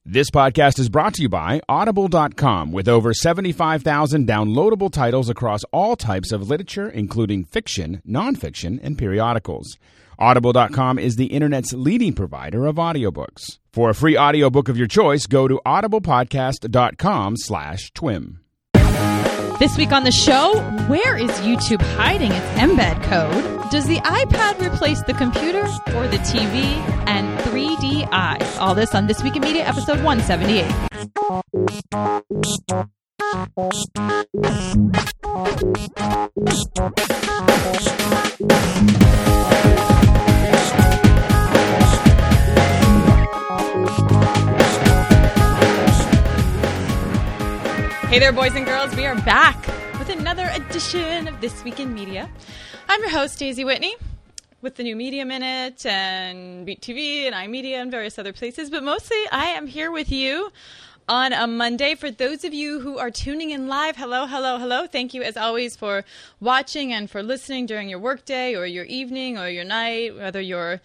This podcast is brought to you by Audible.com, with over 75,000 downloadable titles across all types of literature, including fiction, nonfiction, and periodicals. Audible.com is the Internet's leading provider of audiobooks. For a free audiobook of your choice, go to audiblepodcast.com/twim. This week on the show, where is YouTube hiding its embed code? Does the iPad replace the computer or the TV? And 3D eyes. All this on This Week in Media, episode 178. Hey there, boys and girls. We are back with another edition of This Week in Media. I'm your host, Daisy Whitney, with the new Media Minute and Beat TV and iMedia and various other places. But mostly, I am here with you on a Monday. For those of you who are tuning in live, hello, hello, hello. Thank you, as always, for watching and for listening during your workday or your evening or your night, whether you're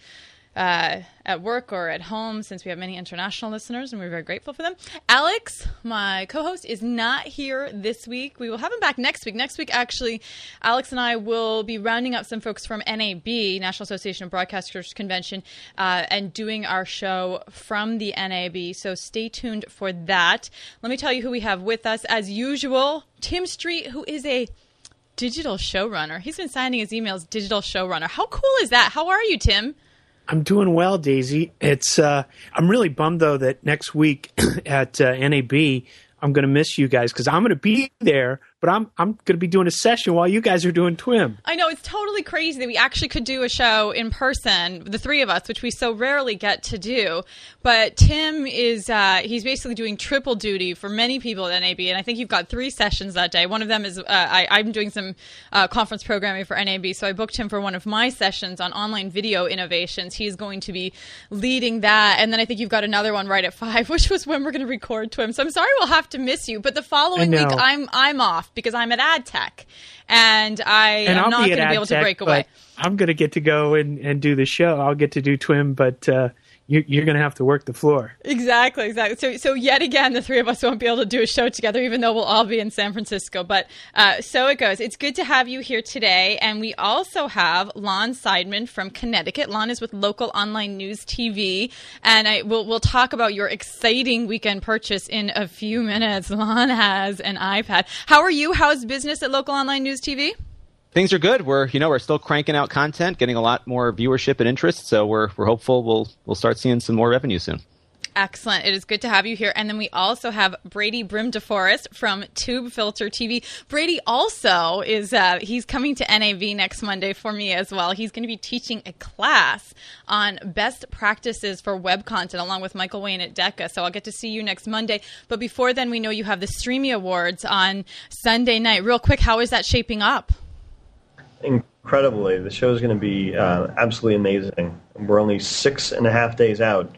at work or at home, since we have many international listeners, and we're very grateful for them. Alex, my co-host, is not here this week. We will have him back next week. Next week, actually, Alex and I will be rounding up some folks from NAB, National Association of Broadcasters Convention, and doing our show from the NAB, so stay tuned for that. Let me tell you who we have with us. As usual, Tim Street, who is a digital showrunner. He's been signing his emails digital showrunner. How cool is that? How are you, Tim? I'm doing well, Daisy. It's I'm really bummed, though, that next week at NAB, I'm going to miss you guys because I'm going to be there, but I'm going to be doing a session while you guys are doing TWIM. I know, it's totally crazy that we actually could do a show in person, the three of us, which we so rarely get to do. But Tim is, he's basically doing triple duty for many people at NAB, and I think you've got 3 sessions that day. One of them is, I'm doing some conference programming for NAB, so I booked him for one of my sessions on online video innovations. He's going to be leading that, and then I think you've got another one right at 5, which was when we're going to record TWIM. So I'm sorry we'll have to miss you, but the following week I'm off because I'm at AdTech, and I'm not going to be able to break away. I'm going to get to go and do the show. I'll get to do TWIM, but you're going to have to work the floor. Exactly. So yet again, the three of us won't be able to do a show together, even though we'll all be in San Francisco. But so it goes. It's good to have you here today. And we also have Lon Seidman from Connecticut. Lon is with Local Online News TV. And we'll talk about your exciting weekend purchase in a few minutes. Lon has an iPad. How are you? How's business at Local Online News TV? Things are good. We're still cranking out content, getting a lot more viewership and interest. So we're hopeful we'll start seeing some more revenue soon. Excellent. It is good to have you here. And then we also have Brady Brim DeForest from Tube Filter TV. Brady also is he's coming to NAB next Monday for me as well. He's going to be teaching a class on best practices for web content along with Michael Wayne at DECA. So I'll get to see you next Monday. But before then, we know you have the Streamy Awards on Sunday night. Real quick, how is that shaping up? Incredibly. The show is going to be absolutely amazing. We're only 6.5 days out,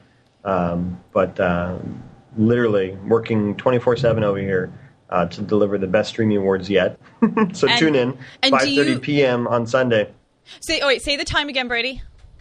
but literally working 24/7 over here to deliver the best streaming awards yet. So tune in, 5:30 p.m. on Sunday. Say the time again, Brady.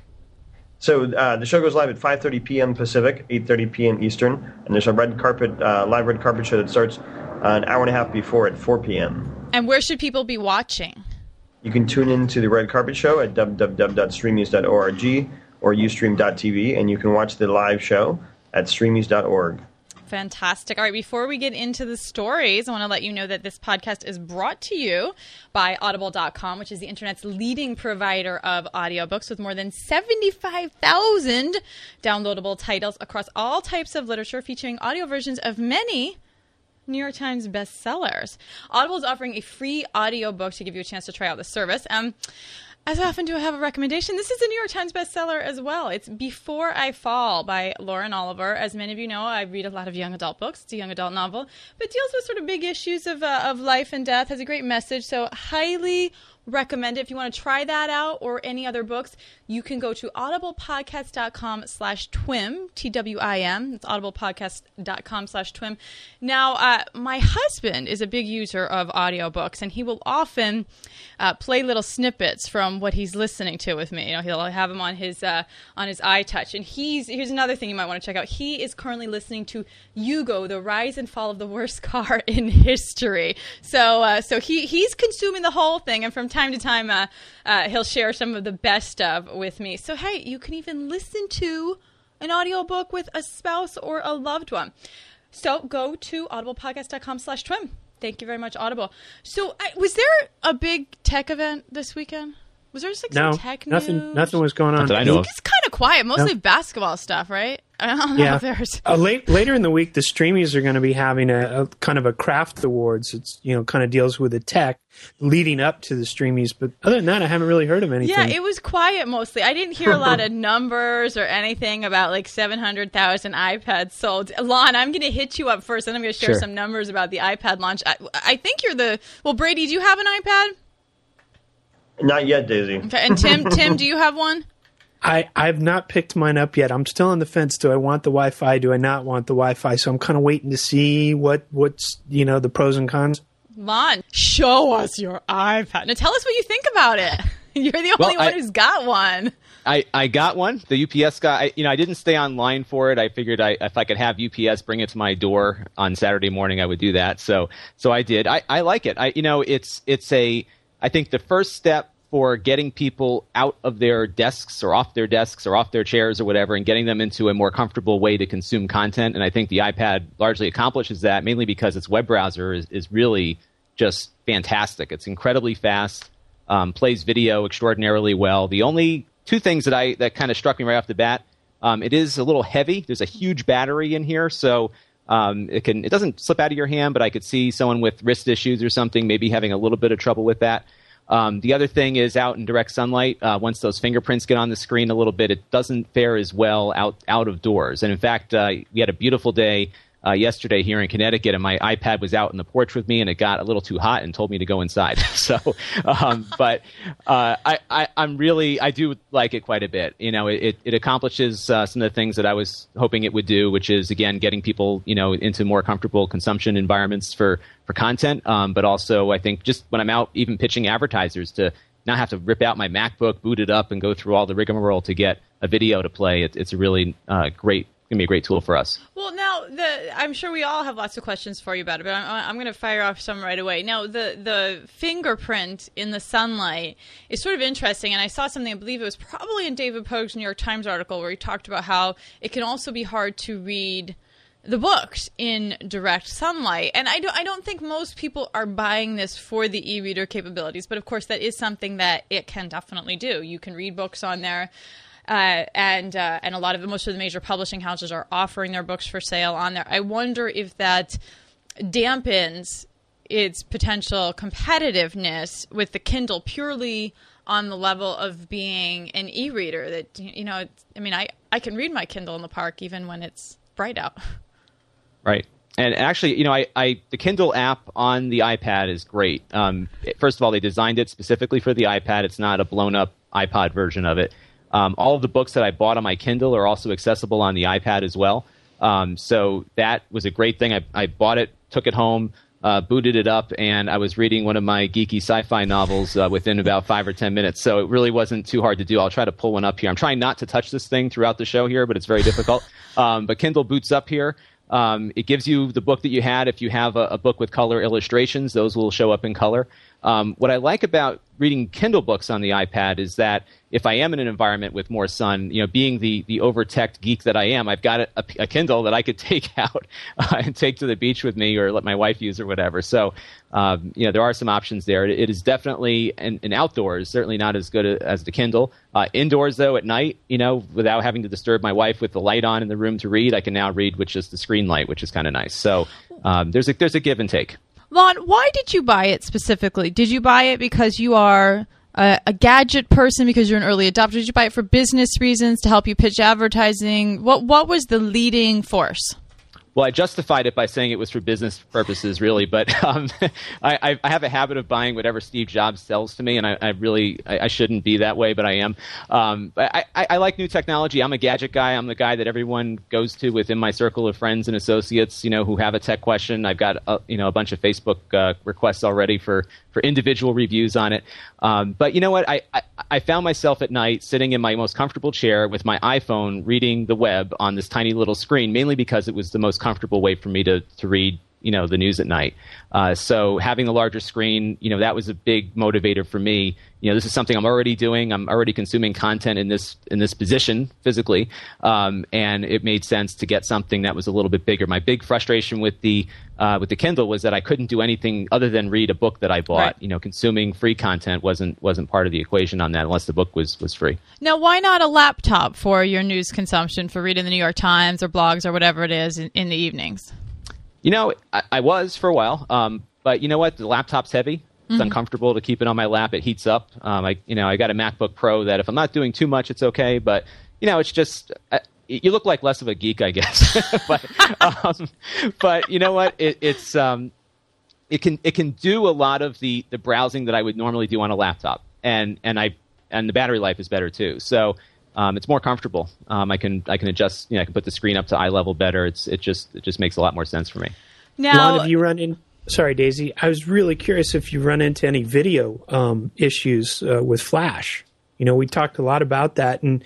So the show goes live at 5:30 p.m. Pacific, 8:30 p.m. Eastern, and there's a live red carpet show that starts an hour and a half before at 4 p.m. And where should people be watching? You can tune in to the Red Carpet Show at www.streamies.org or ustream.tv, and you can watch the live show at streamies.org. Fantastic. All right, before we get into the stories, I want to let you know that this podcast is brought to you by Audible.com, which is the Internet's leading provider of audiobooks with more than 75,000 downloadable titles across all types of literature, featuring audio versions of many New York Times bestsellers. Audible is offering a free audiobook to give you a chance to try out the service. As often do I have a recommendation. This is a New York Times bestseller as well. It's Before I Fall by Lauren Oliver. As many of you know, I read a lot of young adult books. It's a young adult novel, but deals with sort of big issues of life and death, has a great message. So highly recommend it. If you want to try that out or any other books, you can go to audiblepodcast.com/twim, TWIM. It's audiblepodcast.com/twim. Now, my husband is a big user of audiobooks, and he will often play little snippets from what he's listening to with me. He'll have them on his iTouch. And here's another thing you might want to check out. He is currently listening to Yugo, The Rise and Fall of the Worst Car in History. So he's consuming the whole thing, and from time to time he'll share some of the best of with me. So hey, you can even listen to an audiobook with a spouse or a loved one. So go to audiblepodcast.com/twim. Thank you very much, Audible. So was there a big tech event this weekend? Was there just some tech news? Nothing was going on. Not that I know of. It's kind of quiet, mostly basketball stuff, right? I don't know if there's... Later in the week, the Streamies are going to be having a kind of a craft awards. It's, kind of deals with the tech leading up to the Streamies. But other than that, I haven't really heard of anything. Yeah, it was quiet mostly. I didn't hear a lot of numbers or anything about like 700,000 iPads sold. Lon, I'm going to hit you up first, and I'm going to share some numbers about the iPad launch. I think you're Brady, do you have an iPad? Not yet, Daisy. Okay. And Tim, do you have one? I've not picked mine up yet. I'm still on the fence. Do I want the Wi-Fi? Do I not want the Wi-Fi? So I'm kind of waiting to see what's the pros and cons. Lon, show us your iPad. Now tell us what you think about it. You're the only one who's got one. I got one. The UPS guy, I didn't stay online for it. I figured if I could have UPS bring it to my door on Saturday morning, I would do that. So I did. I like it. I think the first step for getting people out of their desks or off their chairs or whatever and getting them into a more comfortable way to consume content. And I think the iPad largely accomplishes that, mainly because its web browser is really just fantastic. It's incredibly fast, plays video extraordinarily well. The only two things that kind of struck me right off the bat, it is a little heavy. There's a huge battery in here, so it doesn't slip out of your hand, but I could see someone with wrist issues or something maybe having a little bit of trouble with that. The other thing is out in direct sunlight, once those fingerprints get on the screen a little bit, it doesn't fare as well out of doors. And in fact, we had a beautiful day yesterday here in Connecticut, and my iPad was out in the porch with me, and it got a little too hot and told me to go inside. So, but I do like it quite a bit. It accomplishes some of the things that I was hoping it would do, which is, again, getting people, into more comfortable consumption environments for content. But also, I think just when I'm out even pitching advertisers to not have to rip out my MacBook, boot it up, and go through all the rigmarole to get a video to play, it's a really great. Going to be a great tool for us. Well, now I'm sure we all have lots of questions for you about it, but I'm going to fire off some right away. Now, the fingerprint in the sunlight is sort of interesting, and I saw something, I believe it was probably in David Pogue's New York Times article, where he talked about how it can also be hard to read the books in direct sunlight. And I don't think most people are buying this for the e-reader capabilities, but of course that is something that it can definitely do. You can read books on there. And a lot of most of the major publishing houses are offering their books for sale on there. I wonder if that dampens its potential competitiveness with the Kindle purely on the level of being an e-reader. That I can read my Kindle in the park even when it's bright out. Right. And actually, the Kindle app on the iPad is great. First of all, they designed it specifically for the iPad. It's not a blown-up iPod version of it. All of the books that I bought on my Kindle are also accessible on the iPad as well. So that was a great thing. I bought it, took it home, booted it up, and I was reading one of my geeky sci-fi novels within about 5 or 10 minutes. So it really wasn't too hard to do. I'll try to pull one up here. I'm trying not to touch this thing throughout the show here, but it's very difficult. But Kindle boots up here. It gives you the book that you had. If you have a book with color illustrations, those will show up in color. What I like about reading Kindle books on the iPad is that if I am in an environment with more sun, being the over-teched geek that I am, I've got a Kindle that I could take out and take to the beach with me or let my wife use or whatever. So, there are some options there. It is definitely an outdoors, certainly not as good as the Kindle. Indoors, though, at night, without having to disturb my wife with the light on in the room to read, I can now read with just the screen light, which is kind of nice. So there's a give and take. Lon, why did you buy it specifically? Did you buy it because you are a gadget person, because you're an early adopter? Did you buy it for business reasons, to help you pitch advertising? What was the leading force? Well, I justified it by saying it was for business purposes, really. But I have a habit of buying whatever Steve Jobs sells to me, and I shouldn't be that way, but I am. I like new technology. I'm a gadget guy. I'm the guy that everyone goes to within my circle of friends and associates, who have a tech question. I've got a bunch of Facebook requests already for individual reviews on it. But you know what? I found myself at night sitting in my most comfortable chair with my iPhone reading the web on this tiny little screen, mainly because it was the most comfortable way for me to read the news at night. So having a larger screen, that was a big motivator for me. This is something I'm already doing. I'm already consuming content in this position physically, and it made sense to get something that was a little bit bigger. My big frustration with the Kindle was that I couldn't do anything other than read a book that I bought. Right. Consuming free content wasn't part of the equation on that unless the book was free. Now, why not a laptop for your news consumption, for reading the New York Times or blogs or whatever it is in the evenings? I was for a while, but you know what? The laptop's heavy. It's uncomfortable to keep it on my lap. It heats up. I got a MacBook Pro that if I'm not doing too much, it's okay. But it's just you look like less of a geek, I guess. but you know what? It can do a lot of the browsing that I would normally do on a laptop, and the battery life is better too. So. It's more comfortable. I can adjust. I can put the screen up to eye level better. It just makes a lot more sense for me. Now, Lon, have you run in? Sorry, Daisy. I was really curious if you run into any video issues with Flash. We talked a lot about that, and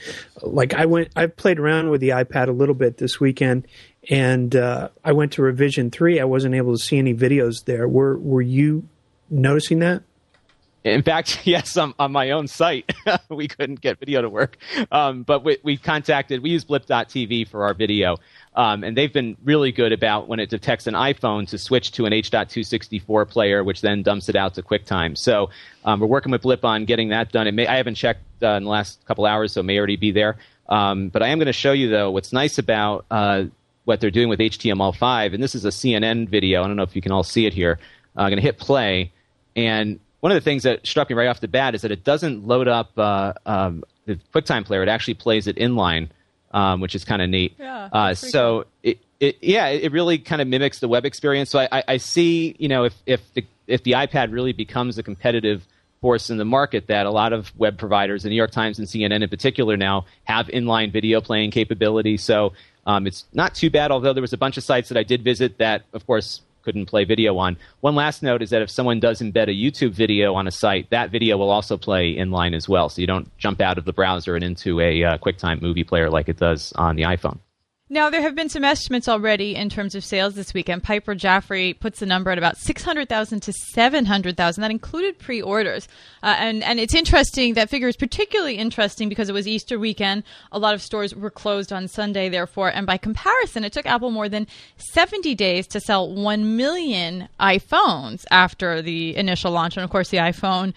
I played around with the iPad a little bit this weekend, and I went to Revision 3. I wasn't able to see any videos there. Were you noticing that? In fact, yes, on my own site, we couldn't get video to work. But we use Blip.tv for our video. And they've been really good about when it detects an iPhone to switch to an H.264 player, which then dumps it out to QuickTime. So we're working with Blip on getting that done. I haven't checked in the last couple hours, so it may already be there. But I am going to show you, though, what's nice about what they're doing with HTML5. And this is a CNN video. I don't know if you can all see it here. I'm going to hit play. And one of the things that struck me right off the bat is that it doesn't load up the QuickTime player. It actually plays it inline, which is kind of neat. Yeah, so cool. It really kind of mimics the web experience. So I see, if the iPad really becomes a competitive force in the market, that a lot of web providers, the New York Times and CNN in particular now, have inline video playing capability. So it's not too bad, although there was a bunch of sites that I did visit that, of course, couldn't play video on. One last note is that if someone does embed a YouTube video on a site, that video will also play inline as well. So you don't jump out of the browser and into a QuickTime movie player like it does on the iPhone. Now, there have been some estimates already in terms of sales this weekend. Piper Jaffray puts the number at about 600,000 to 700,000. That included pre-orders. And it's interesting. That figure is particularly interesting because it was Easter weekend. A lot of stores were closed on Sunday, therefore. And by comparison, it took Apple more than 70 days to sell 1 million iPhones after the initial launch. And, of course, the iPhone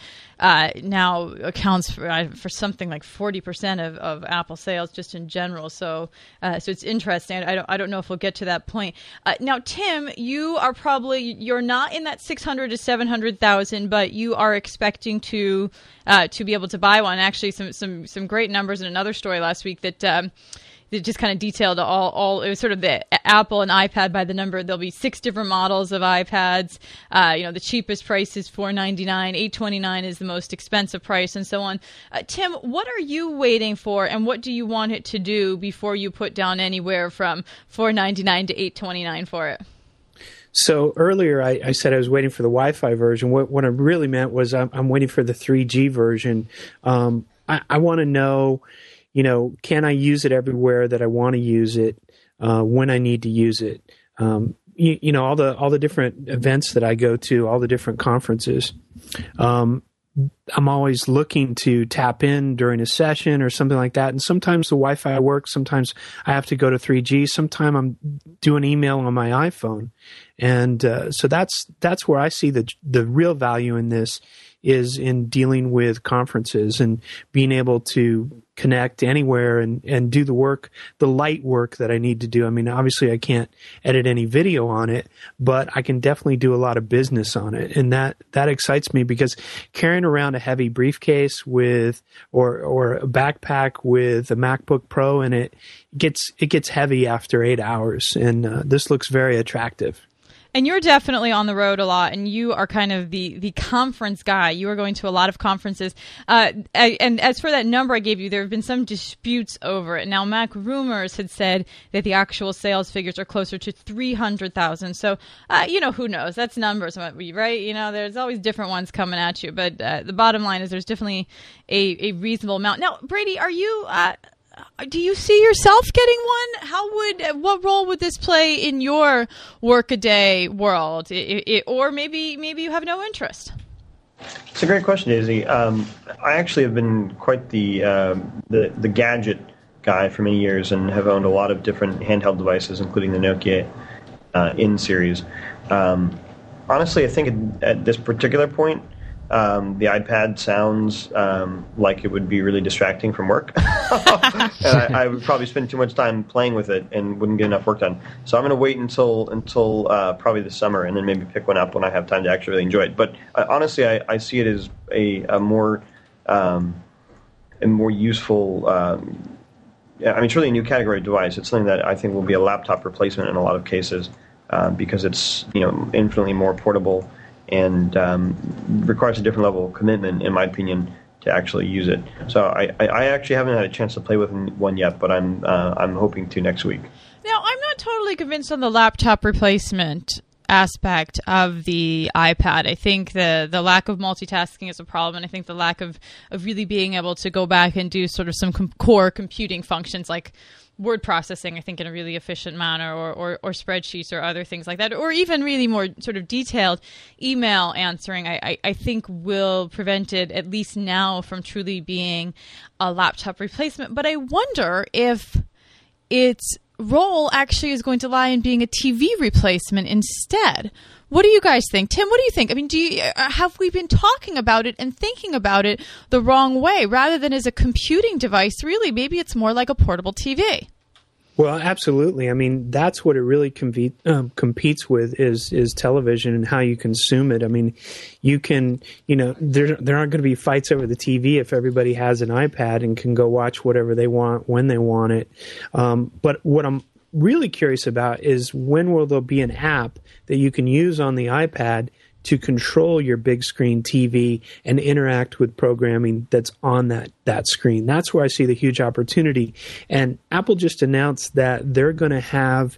now accounts for something like 40% of Apple sales just in general. So it's interesting. I don't know if we'll get to that point. Now, Tim, you're not in that 600 to 700,000, but you are expecting to be able to buy one. Actually, some great numbers in another story last week that just kind of detailed all. It was sort of the Apple and iPad by the number. There'll be 6 different models of iPads. The cheapest price is $499. $829 is the most expensive price, and so on. Tim, what are you waiting for, and what do you want it to do before you put down anywhere from $499 to $829 for it? So earlier I said I was waiting for the Wi-Fi version. What I really meant was I'm waiting for the 3G version. I want to know, can I use it everywhere that I want to use it, when I need to use it? All the different events that I go to, all the different conferences. I'm always looking to tap in during a session or something like that. And sometimes the Wi-Fi works. Sometimes I have to go to 3G. Sometimes I'm doing email on my iPhone. And so that's where I see the real value in this is in dealing with conferences and being able to connect anywhere and do the work, the light work that I need to do. I mean, obviously I can't edit any video on it, but I can definitely do a lot of business on it. And that excites me, because carrying around a heavy briefcase with, or a backpack with a MacBook Pro in it, gets heavy after 8 hours. And this looks very attractive. And you're definitely on the road a lot, and you are kind of the conference guy. You are going to a lot of conferences. And as for that number I gave you, there have been some disputes over it. Now, Mac Rumors had said that the actual sales figures are closer to 300,000. So, who knows? That's numbers, right? You know, there's always different ones coming at you. But the bottom line is there's definitely a reasonable amount. Now, Brady, are you... do you see yourself getting one? What role would this play in your workaday world? Or maybe you have no interest. It's a great question, Daisy. I actually have been quite the gadget guy for many years, and have owned a lot of different handheld devices, including the Nokia N series. Honestly, I think at this particular point, the iPad sounds like it would be really distracting from work. And I would probably spend too much time playing with it and wouldn't get enough work done. So I'm going to wait until probably the summer, and then maybe pick one up when I have time to actually really enjoy it. But honestly, I see it as a more useful. It's really a new category of device. It's something that I think will be a laptop replacement in a lot of cases, because it's infinitely more portable and requires a different level of commitment, in my opinion, to actually use it. So I actually haven't had a chance to play with one yet, but I'm hoping to next week. Now, I'm not totally convinced on the laptop replacement aspect of the iPad. I think the lack of multitasking is a problem, and I think the lack of really being able to go back and do sort of some core computing functions like word processing, I think, in a really efficient manner, or spreadsheets or other things like that, or even really more sort of detailed email answering, I think will prevent it, at least now, from truly being a laptop replacement. But I wonder if its role actually is going to lie in being a TV replacement instead. What do you guys think? Tim, what do you think? I mean, have we been talking about it and thinking about it the wrong way? Rather than as a computing device, really, maybe it's more like a portable TV. Well, absolutely. I mean, that's what it really competes with is television and how you consume it. I mean, you can, there aren't going to be fights over the TV if everybody has an iPad and can go watch whatever they want when they want it. But what I'm really curious about is, when will there be an app that you can use on the iPad to control your big screen TV and interact with programming that's on that screen? That's where I see the huge opportunity. And Apple just announced that they're going to have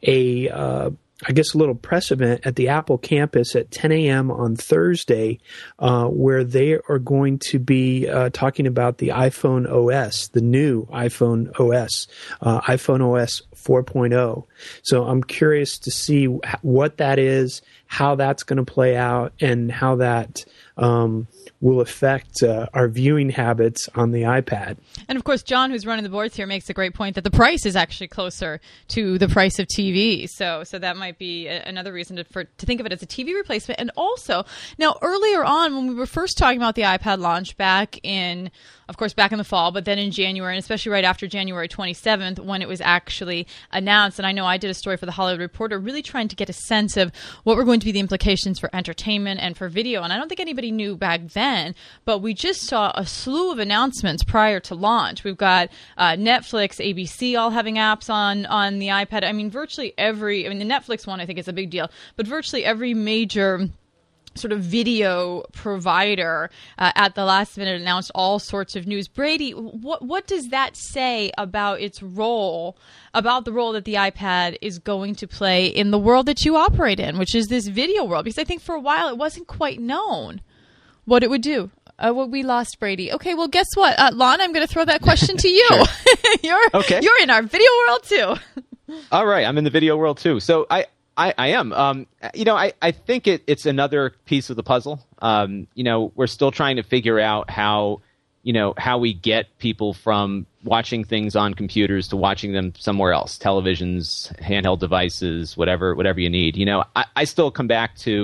a little press event at the Apple campus at 10 a.m. on Thursday, where they are going to be talking about the iPhone OS, the new iPhone OS, iPhone OS 4.0. So I'm curious to see what that is, how that's going to play out, and how that will affect our viewing habits on the iPad. And of course, John, who's running the boards here, makes a great point that the price is actually closer to the price of TV. So that might be another reason to think of it as a TV replacement. And also, now earlier on, when we were first talking about the iPad launch back in the fall, but then in January, and especially right after January 27th, when it was actually announced. And I know I did a story for the Hollywood Reporter, really trying to get a sense of what were going to be the implications for entertainment and for video. And I don't think anybody knew back then, but we just saw a slew of announcements prior to launch. We've got Netflix, ABC all having apps on the iPad. I mean, the Netflix one I think is a big deal, but virtually every major sort of video provider at the last minute announced all sorts of news. Brady, what does that say about its role, about the role that the iPad is going to play in the world that you operate in, which is this video world? Because I think for a while it wasn't quite known what it would do. We lost Brady. Okay, well, guess what? Lon, I'm going to throw that question to you. Sure. You're in our video world too. All right, I'm in the video world too. So I am. I think it's another piece of the puzzle. We're still trying to figure out how we get people from watching things on computers to watching them somewhere else, televisions, handheld devices, whatever you need. I still come back to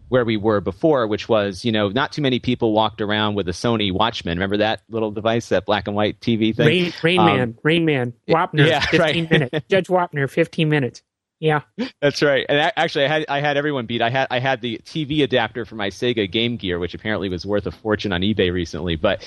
where we were before, which was, not too many people walked around with a Sony Watchman. Remember that little device, that black and white TV thing? Rain Man, Wapner, 15 minutes. Judge Wapner, 15 minutes. Yeah, that's right. And actually, I had everyone beat. I had the TV adapter for my Sega Game Gear, which apparently was worth a fortune on eBay recently. But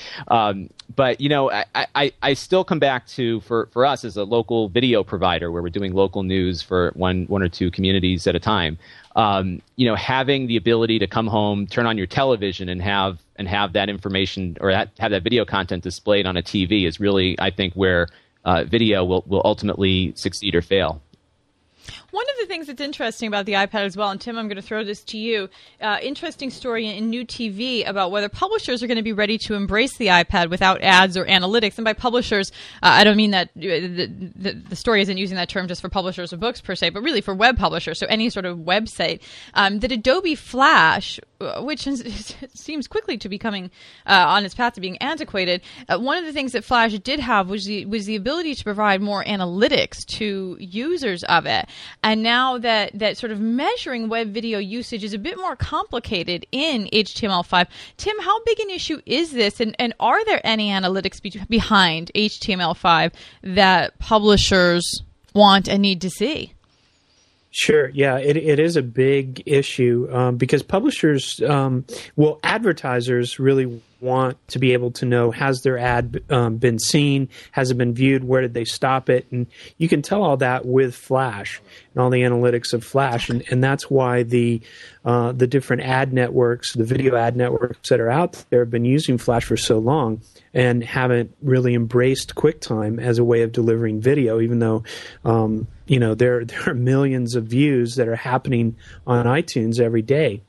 I still come back to for us as a local video provider where we're doing local news for one or two communities at a time. Having the ability to come home, turn on your television, and have that information or have that video content displayed on a TV is really, I think, where video will ultimately succeed or fail. One of the things that's interesting about the iPad as well, and Tim, I'm going to throw this to you, interesting story in New TV about whether publishers are going to be ready to embrace the iPad without ads or analytics. And by publishers, I don't mean that the story isn't using that term just for publishers of books per se, but really for web publishers, so any sort of website, that Adobe Flash, which seems quickly to becoming on its path to being antiquated, one of the things that Flash did have was the ability to provide more analytics to users of it. And now that sort of measuring web video usage is a bit more complicated in HTML5. Tim, how big an issue is this? And are there any analytics behind HTML5 that publishers want and need to see? Sure. Yeah, it is a big issue because publishers, advertisers really want to be able to know, has their ad been seen? Has it been viewed? Where did they stop it? And you can tell all that with Flash and all the analytics of Flash. And that's why the different ad networks, the video ad networks that are out there have been using Flash for so long and haven't really embraced QuickTime as a way of delivering video, even though there are millions of views that are happening on iTunes every day.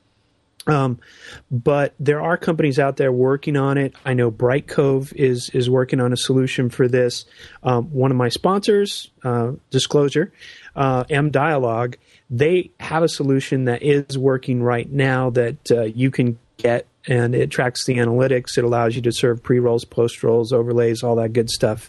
But there are companies out there working on it. I know Brightcove is working on a solution for this. One of my sponsors, disclosure, mDialog, they have a solution that is working right now that you can get, and it tracks the analytics. It allows you to serve pre-rolls, post-rolls, overlays, all that good stuff.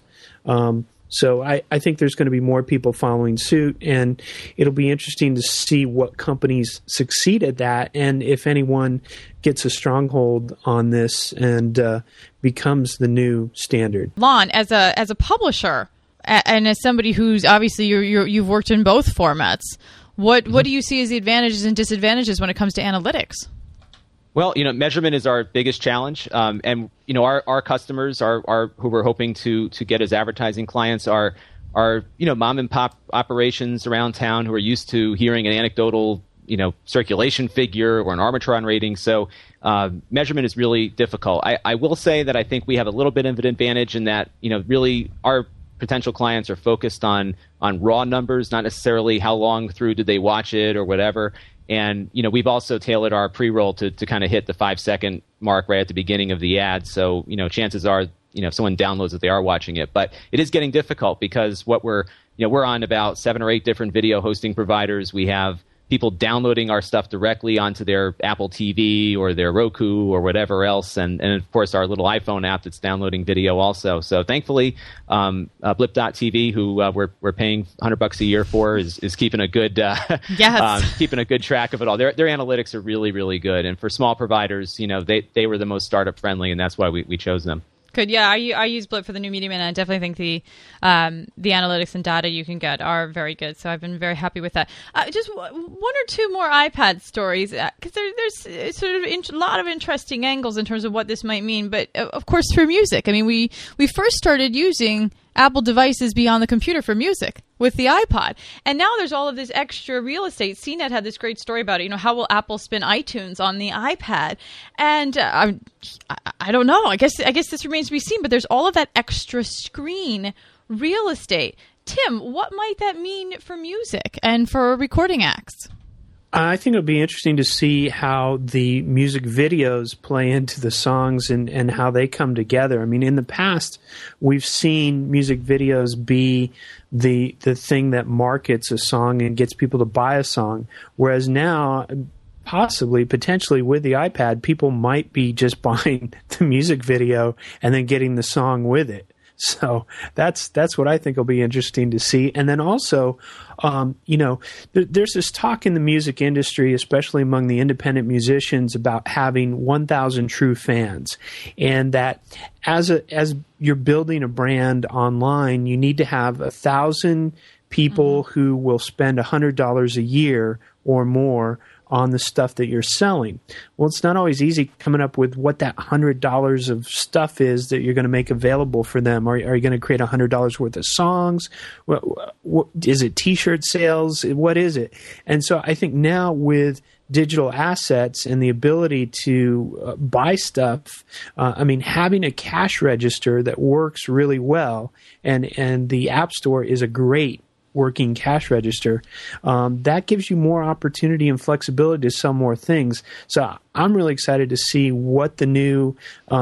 So I think there's going to be more people following suit, and it'll be interesting to see what companies succeed at that, and if anyone gets a stronghold on this and becomes the new standard. Lon, as a publisher, and as somebody who's obviously you've worked in both formats, what do you see as the advantages and disadvantages when it comes to analytics? Well, measurement is our biggest challenge, and our customers are who we're hoping to get as advertising clients are mom and pop operations around town who are used to hearing an anecdotal circulation figure or an Arbitron rating. So measurement is really difficult. I will say that I think we have a little bit of an advantage in that really our potential clients are focused on raw numbers, not necessarily how long through did they watch it or whatever. And, we've also tailored our pre-roll to kind of hit the 5-second mark right at the beginning of the ad. So, chances are, if someone downloads it, they are watching it. But it is getting difficult because what we're on about 7 or 8 different video hosting providers. We have people downloading our stuff directly onto their Apple TV or their Roku or whatever else. And of course, our little iPhone app that's downloading video also. So thankfully, Blip.tv, who we're paying $100 a year for, is keeping a good keeping a good track of it all. Their analytics are really, really good. And for small providers, they were the most startup friendly, and that's why we chose them. Good. Yeah, I use Blip for the new Medium, and I definitely think the analytics and data you can get are very good. So I've been very happy with that. Just one or two more iPad stories, because there's sort of a lot of interesting angles in terms of what this might mean. But of course, for music, I mean, we first started using Apple devices beyond the computer for music with the iPod. And now there's all of this extra real estate. CNET had this great story about it. How will Apple spin iTunes on the iPad? And I don't know. I guess this remains to be seen, but there's all of that extra screen real estate. Tim, what might that mean for music and for recording acts? I think it'll be interesting to see how the music videos play into the songs and how they come together. I mean, in the past, we've seen music videos be the thing that markets a song and gets people to buy a song, whereas now, potentially with the iPad, people might be just buying the music video and then getting the song with it. So that's what I think will be interesting to see. And then also, there's this talk in the music industry, especially among the independent musicians, about having 1,000 true fans, and that as you're building a brand online, you need to have 1,000 people who will spend $100 a year or more on the stuff that you're selling. Well, it's not always easy coming up with what that $100 of stuff is that you're going to make available for them. Are you going to create $100 worth of songs? What is it? T-shirt sales? What is it? And so I think now with digital assets and the ability to buy stuff, having a cash register that works really well, and the App Store is a great working cash register, that gives you more opportunity and flexibility to sell more things. So I'm really excited to see what the new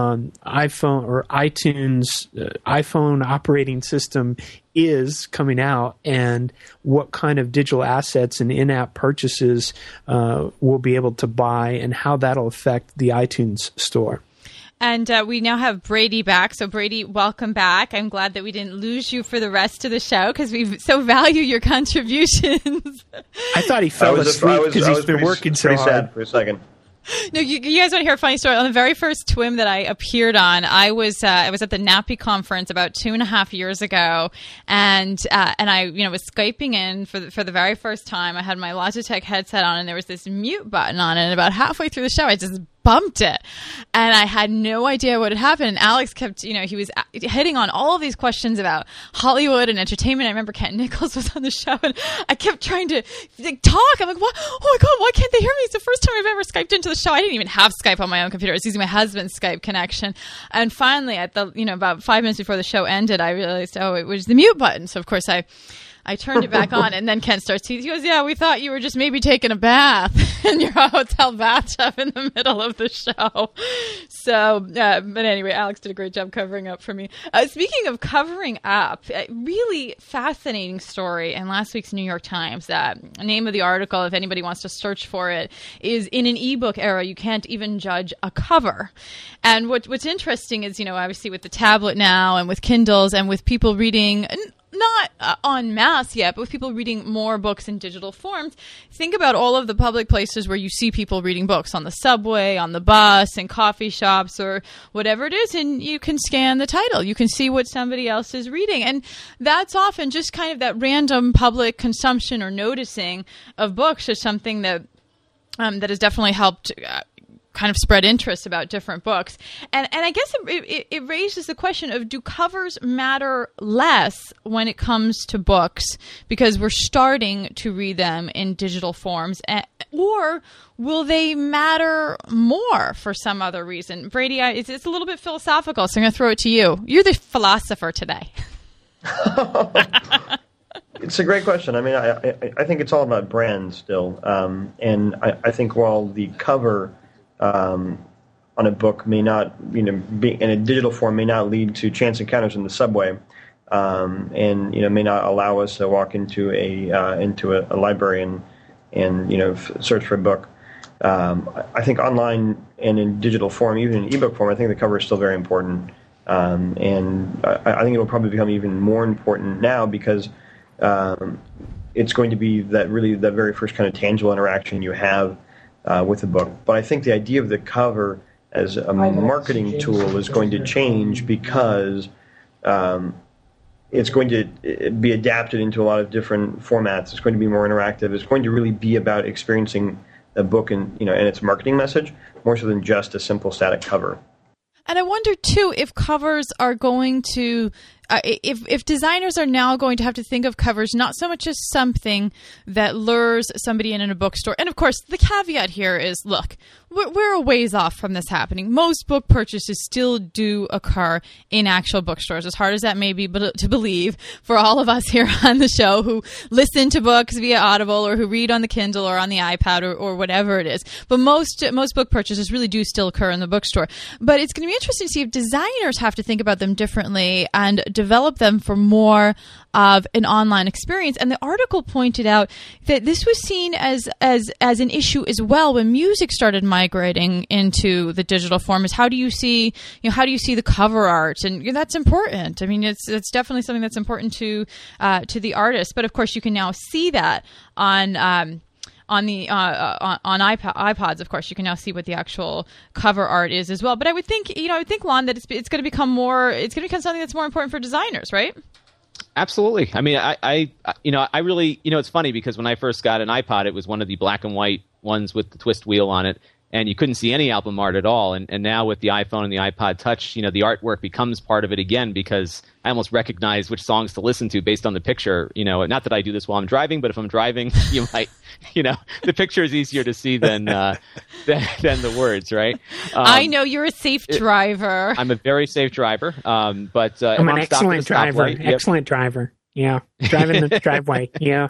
iPhone or iTunes iPhone operating system is coming out, and what kind of digital assets and in-app purchases we'll be able to buy, and how that'll affect the iTunes store. And we now have Brady back. So, Brady, welcome back. I'm glad that we didn't lose you for the rest of the show, because we so value your contributions. I thought he fell asleep because he's been working so hard. Sad for a second. No, you guys want to hear a funny story? On the very first TWIM that I appeared on, I was at the NAPI conference about 2.5 years ago, and I was Skyping in for the very first time. I had my Logitech headset on, and there was this mute button on it. And about halfway through the show, I just bumped it, and I had no idea what had happened. And Alex kept, he was hitting on all of these questions about Hollywood and entertainment. I remember Kent Nichols was on the show, and I kept trying to talk. I'm like, what? Oh my God, why can't they hear me? It's the first time I've ever Skyped into the show. I didn't even have Skype on my own computer. I was using my husband's Skype connection. And finally, at the about 5 minutes before the show ended, I realized, it was the mute button. So of course I turned it back on, and then Ken starts teasing. He goes, "Yeah, we thought you were just maybe taking a bath in your hotel bathtub in the middle of the show." So, but anyway, Alex did a great job covering up for me. Speaking of covering up, a really fascinating story in last week's New York Times. The name of the article, if anybody wants to search for it, is "In an ebook era, you can't even judge a cover." And what's interesting is, obviously with the tablet now, and with Kindles, and with people reading, not en masse yet, but with people reading more books in digital forms, think about all of the public places where you see people reading books, on the subway, on the bus, in coffee shops, or whatever it is, and you can scan the title. You can see what somebody else is reading. And that's often just kind of that random public consumption or noticing of books is something that has definitely helped kind of spread interest about different books. And I guess it raises the question of, do covers matter less when it comes to books because we're starting to read them in digital forms, or will they matter more for some other reason? Brady, it's a little bit philosophical, so I'm going to throw it to you. You're the philosopher today. It's a great question. I mean, I think it's all about brand still. And I think while the cover on a book may not, be in a digital form, may not lead to chance encounters in the subway, and may not allow us to walk into a library and search for a book. I think online and in digital form, even in ebook form, I think the cover is still very important, and I think it will probably become even more important now because it's going to be that very first kind of tangible interaction you have with a book. But I think the idea of the cover as a marketing tool is going to change because it's going to be adapted into a lot of different formats. It's going to be more interactive. It's going to really be about experiencing a book and its marketing message more so than just a simple static cover. And I wonder too if covers are going to if designers are now going to have to think of covers not so much as something that lures somebody in a bookstore. And of course, the caveat here is, look, we're a ways off from this happening. Most book purchases still do occur in actual bookstores, as hard as that may be to believe for all of us here on the show who listen to books via Audible or who read on the Kindle or on the iPad or whatever it is. But most book purchases really do still occur in the bookstore. But it's going to be interesting to see if designers have to think about them differently and develop them for more of an online experience. And the article pointed out that this was seen as an issue as well when music started migrating into the digital form. Is how do you see the cover art? And that's important. I mean, it's definitely something that's important to the artist. But of course, you can now see that on iPods, of course, you can now see what the actual cover art is as well. But I would think, Lon, that it's going to become something that's more important for designers, right? Absolutely. I mean, I really, it's funny because when I first got an iPod, it was one of the black and white ones with the twist wheel on it, and you couldn't see any album art at all. And now with the iPhone and the iPod Touch, the artwork becomes part of it again, because I almost recognize which songs to listen to based on the picture. Not that I do this while I'm driving, but if I'm driving, you might, the picture is easier to see than the words, right? I know you're a safe driver. I'm a very safe driver, but I'm an excellent driver. Excellent driver. Yeah, driving the driveway. Yeah.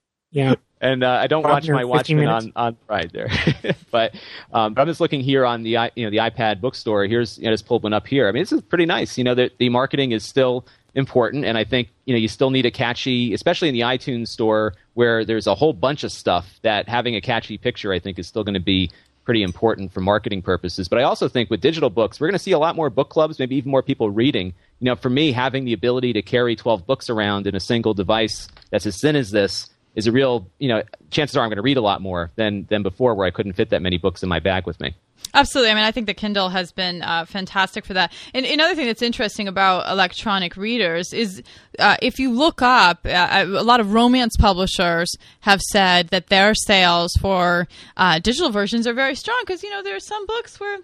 And I don't watch my Watchmen on ride there, but I'm just looking here on the the iPad bookstore. Here's just pulled one up here. I mean, this is pretty nice. The marketing is still important, and I think you still need a catchy, especially in the iTunes store where there's a whole bunch of stuff, that having a catchy picture I think is still going to be pretty important for marketing purposes. But I also think with digital books, we're going to see a lot more book clubs, maybe even more people reading. For me, having the ability to carry 12 books around in a single device that's as thin as this is a real, chances are I'm going to read a lot more than before, where I couldn't fit that many books in my bag with me. Absolutely. I mean, I think the Kindle has been fantastic for that. And another thing that's interesting about electronic readers is if you look up, a lot of romance publishers have said that their sales for digital versions are very strong, because, there are some books where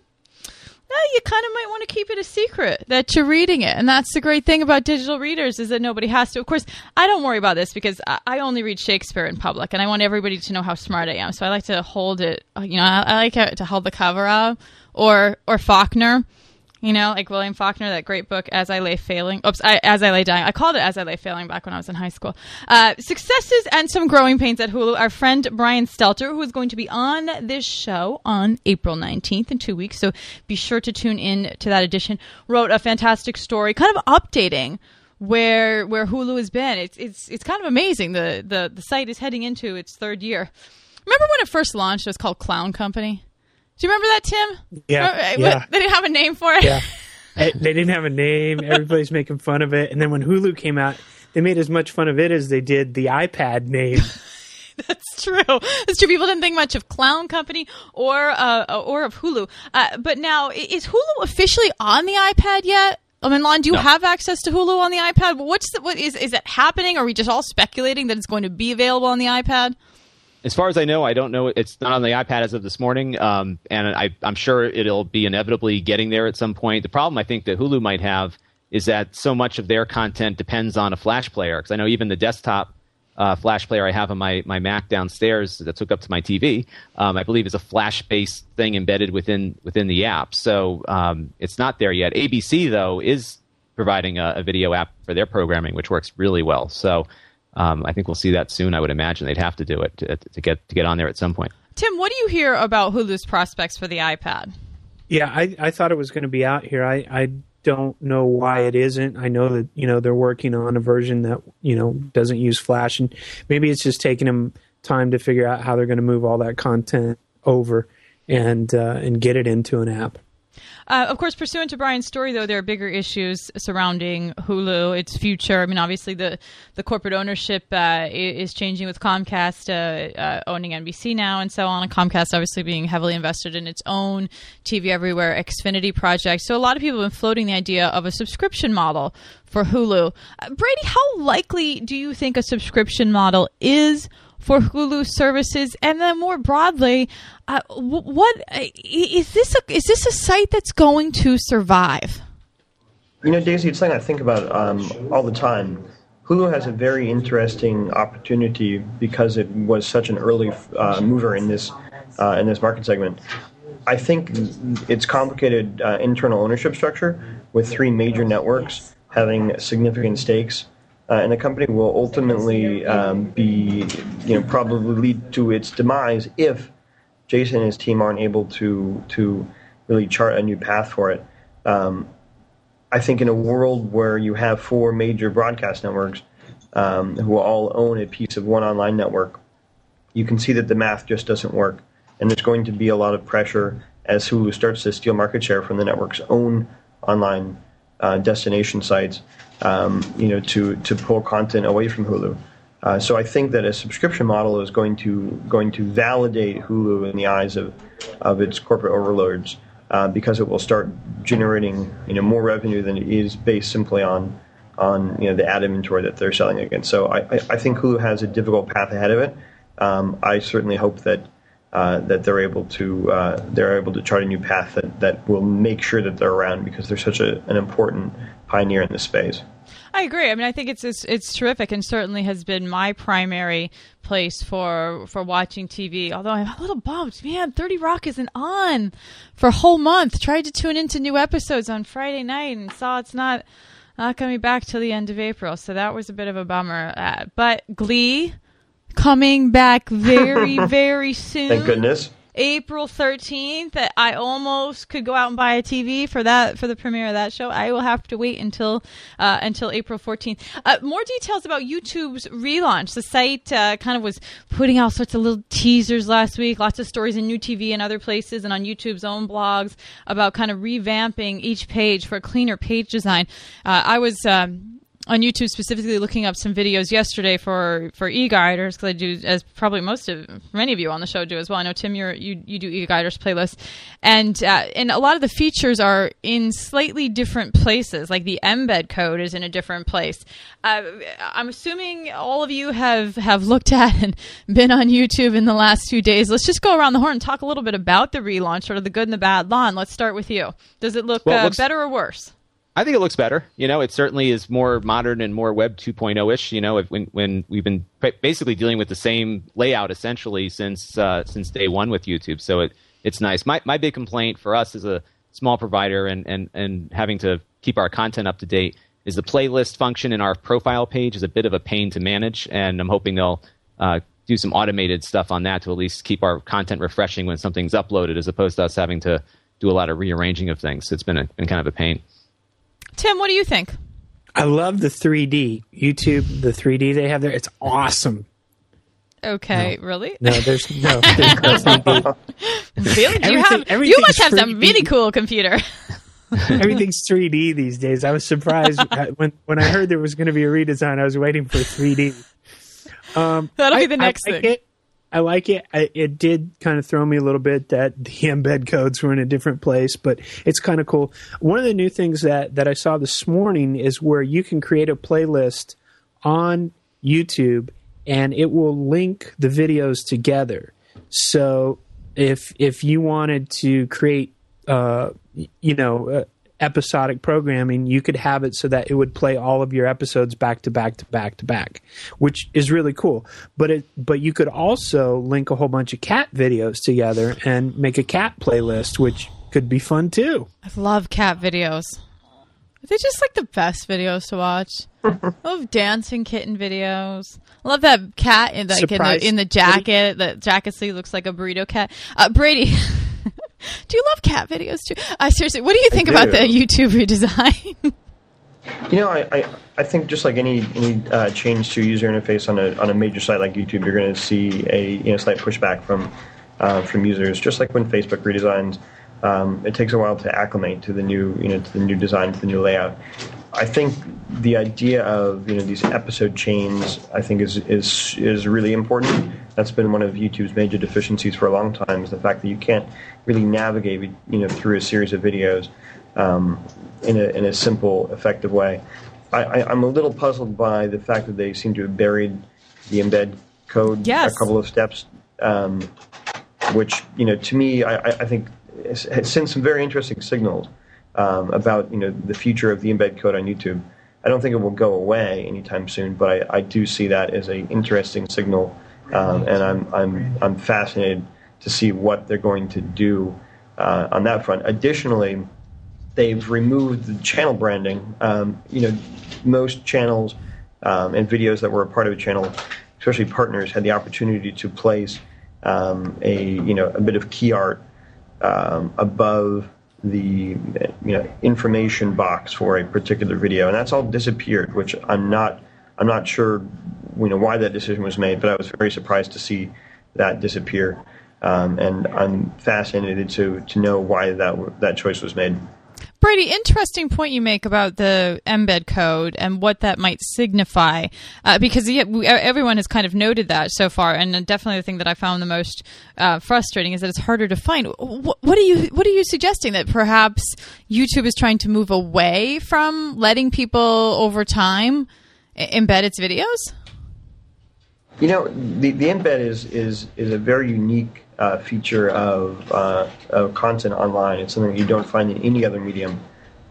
you kind of might want to keep it a secret that you're reading it. And that's the great thing about digital readers, is that nobody has to. Of course, I don't worry about this because I only read Shakespeare in public, and I want everybody to know how smart I am. So I like to hold it, I like to hold the cover out, or Faulkner. Like William Faulkner, that great book, As I Lay Failing. As I Lay Dying. I called it As I Lay Failing back when I was in high school. Successes and some growing pains at Hulu. Our friend Brian Stelter, who is going to be on this show on April 19th in 2 weeks, so be sure to tune in to that edition, wrote a fantastic story kind of updating where Hulu has been. It's kind of amazing. The site is heading into its third year. Remember when it first launched? It was called Clown Company. Do you remember that, Tim? Yeah. They didn't have a name for it? Yeah. They didn't have a name. Everybody's making fun of it. And then when Hulu came out, they made as much fun of it as they did the iPad name. That's true. That's true. People didn't think much of Clown Company or of Hulu. But now, is Hulu officially on the iPad yet? I mean, Lon, do you have access to Hulu on the iPad? What is it happening? Are we just all speculating that it's going to be available on the iPad? As far as I know, I don't know. It's not on the iPad as of this morning, and I'm sure it'll be inevitably getting there at some point. The problem I think that Hulu might have is that so much of their content depends on a Flash player, because I know even the desktop Flash player I have on my Mac downstairs that's hooked up to my TV, I believe is a Flash-based thing embedded within the app. So it's not there yet. ABC, though, is providing a video app for their programming, which works really well. So I think we'll see that soon. I would imagine they'd have to do it to get on there at some point. Tim, what do you hear about Hulu's prospects for the iPad? Yeah, I thought it was going to be out here. I don't know why it isn't. I know that they're working on a version that doesn't use Flash, and maybe it's just taking them time to figure out how they're going to move all that content over and get it into an app. Of course, pursuant to Brian's story, though, there are bigger issues surrounding Hulu, its future. I mean, obviously, the corporate ownership is changing with Comcast owning NBC now and so on, and Comcast obviously being heavily invested in its own TV Everywhere Xfinity project. So a lot of people have been floating the idea of a subscription model for Hulu. Brady, how likely do you think a subscription model is for Hulu services? And then more broadly, what is this a site that's going to survive? Daisy, it's something I think about all the time. Hulu has a very interesting opportunity because it was such an early mover in this market segment. I think it's complicated internal ownership structure with three major networks having significant stakes. And the company will ultimately probably lead to its demise if Jason and his team aren't able to really chart a new path for it. I think in a world where you have 4 major broadcast networks who all own a piece of one online network, you can see that the math just doesn't work. And there's going to be a lot of pressure as Hulu starts to steal market share from the network's own online destination sites, to pull content away from Hulu. So I think that a subscription model is going to validate Hulu in the eyes of its corporate overlords, because it will start generating more revenue than it is based simply on the ad inventory that they're selling against. So I think Hulu has a difficult path ahead of it. I certainly hope that they're able to chart a new path that will make sure that they're around, because they're such an important pioneer in this space. I agree. I mean, I think it's terrific, and certainly has been my primary place for watching TV. Although I'm a little bummed, man. 30 Rock isn't on for a whole month. Tried to tune into new episodes on Friday night and saw it's not coming back till the end of April. So that was a bit of a bummer. But Glee coming back very, very soon. Thank goodness. April 13th. I almost could go out and buy a TV for the premiere of that show. I will have to wait until April 14th. More details about YouTube's relaunch. The site kind of was putting out sorts of little teasers last week, lots of stories in New TV and other places and on YouTube's own blogs about kind of revamping each page for a cleaner page design. I was on YouTube specifically looking up some videos yesterday for eGuiders, because I do, as probably many of you on the show do as well. I know, Tim, you do eGuiders playlists, and a lot of the features are in slightly different places. Like the embed code is in a different place. I'm assuming all of you have looked at and been on YouTube in the last few days. Let's just go around the horn and talk a little bit about the relaunch, sort of the good and the bad. Lon, let's start with you. Does it look better or worse? I think it looks better. It certainly is more modern and more Web 2.0-ish. When we've been basically dealing with the same layout essentially since day one with YouTube. So it's nice. My big complaint for us as a small provider and having to keep our content up to date is the playlist function in our profile page is a bit of a pain to manage, and I'm hoping they'll do some automated stuff on that to at least keep our content refreshing when something's uploaded, as opposed to us having to do a lot of rearranging of things. It's been kind of a pain. Tim, what do you think? I love the 3D. YouTube, the 3D they have there, it's awesome. Okay, no. Really? No, there's no 3D. Really? You must have some really cool computer. Everything's 3D these days. I was surprised when I heard there was going to be a redesign. I was waiting for 3D. That'll be the next thing. I like it. It did kind of throw me a little bit that the embed codes were in a different place, but it's kind of cool. One of the new things that I saw this morning is where you can create a playlist on YouTube, and it will link the videos together. So if you wanted to create, episodic programming, you could have it so that it would play all of your episodes back to back to back to back, which is really cool. But you could also link a whole bunch of cat videos together and make a cat playlist, which could be fun too. I love cat videos. They're just like the best videos to watch. I love dancing kitten videos. I love that cat in the jacket. The jacket sleeve looks like a burrito cat. Brady. Do you love cat videos too? Seriously, what do you think about the YouTube redesign? I think just like any change to user interface on a major site like YouTube, you're going to see a slight pushback from users. Just like when Facebook redesigns, it takes a while to acclimate to the new design, to the new layout. I think the idea of these episode chains, I think is really important. That's been one of YouTube's major deficiencies for a long time, is the fact that you can't really navigate through a series of videos in a simple, effective way. I'm a little puzzled by the fact that they seem to have buried the embed code a couple of steps, which to me I think has sent some very interesting signals about the future of the embed code on YouTube. I don't think it will go away anytime soon, but I do see that as an interesting signal, and I'm fascinated to see what they're going to do on that front. Additionally, they've removed the channel branding. Most channels and videos that were a part of a channel, especially partners, had the opportunity to place a bit of key art above the information box for a particular video, and that's all disappeared. Which I'm not sure why that decision was made, but I was very surprised to see that disappear, and I'm fascinated to know why that choice was made. Brady, interesting point you make about the embed code and what that might signify, because everyone has kind of noted that so far, and definitely the thing that I found the most frustrating is that it's harder to find. What are you suggesting, that perhaps YouTube is trying to move away from letting people over time embed its videos? The embed is a very unique feature of content online. It's something you don't find in any other medium,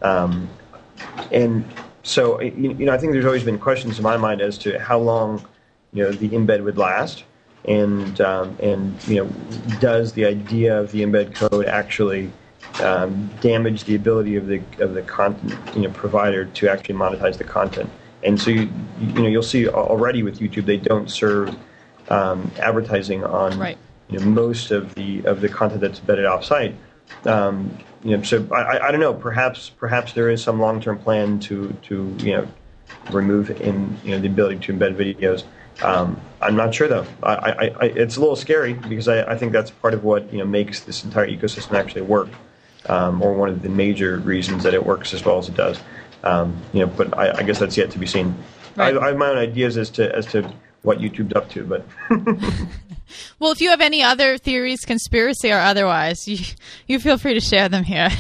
and so I think there's always been questions in my mind as to how long the embed would last, and does the idea of the embed code actually damage the ability of the content provider to actually monetize the content. And so you'll see already with YouTube, they don't serve advertising on most of the content that's embedded offsite. So I don't know. Perhaps there is some long-term plan to remove the ability to embed videos. I'm not sure though. It's a little scary because I think that's part of what makes this entire ecosystem actually work, or one of the major reasons that it works as well as it does. But I guess that's yet to be seen. Right. I have my own ideas as to what YouTube's up to, but. Well, if you have any other theories, conspiracy or otherwise, you feel free to share them here.